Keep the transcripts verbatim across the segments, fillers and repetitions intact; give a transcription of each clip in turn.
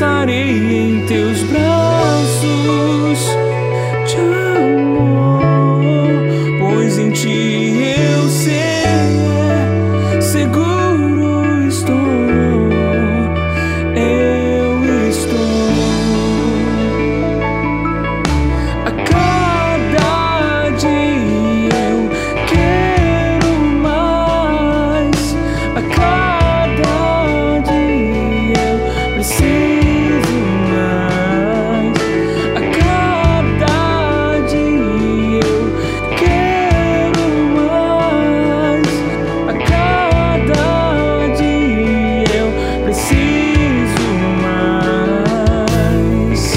lançarei em teus braços de amor, pois em ti eu sei, seguro estou, eu estou. A cada dia eu quero mais, a cada dia eu preciso mais, a cada dia eu quero mais, a cada dia eu preciso mais.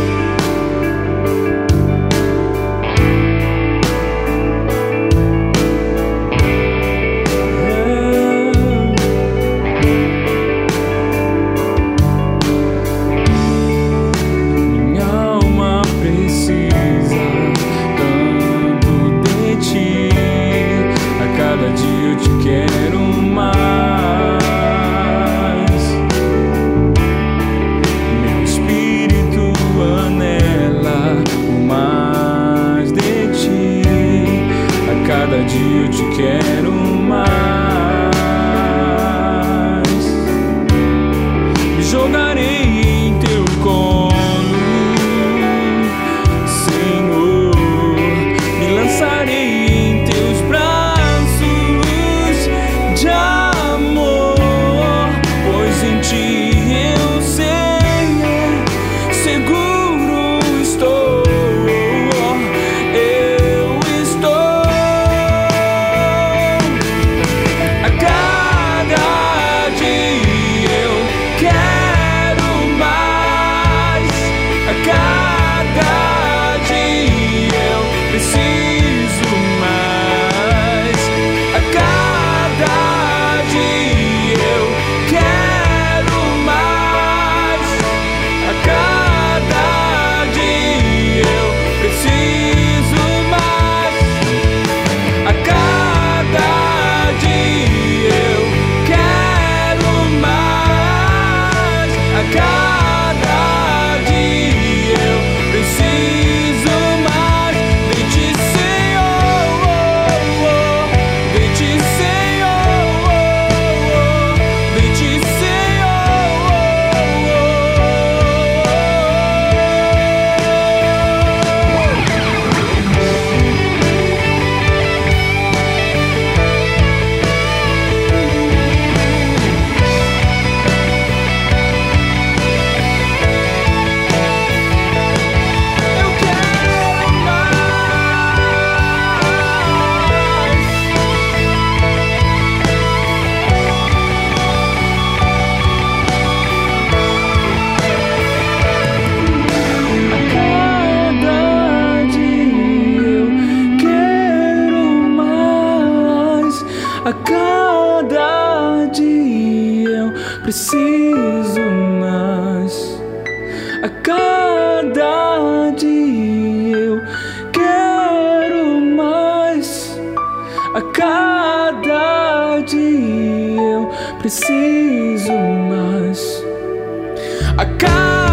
Minha alma precisa tanto de ti, a cada dia eu te quero mais. Meu espírito anela por mais de ti, a cada dia eu te quero mais. Me jogarei em teu colo, Senhor, me lançarei em teus braços de amor, pois em ti eu sei, seguro estou, eu estou. A cada dia eu quero mais, a cada dia eu preciso mais, a cada dia eu quero mais, a cada dia eu preciso mais, a cada dia eu quero mais, a cada dia eu preciso mais de ti, Senhor, de ti, Senhor, de ti, eu quero mais, a cada dia eu preciso mais, a cada dia eu quero mais, a cada dia eu preciso mais, a cada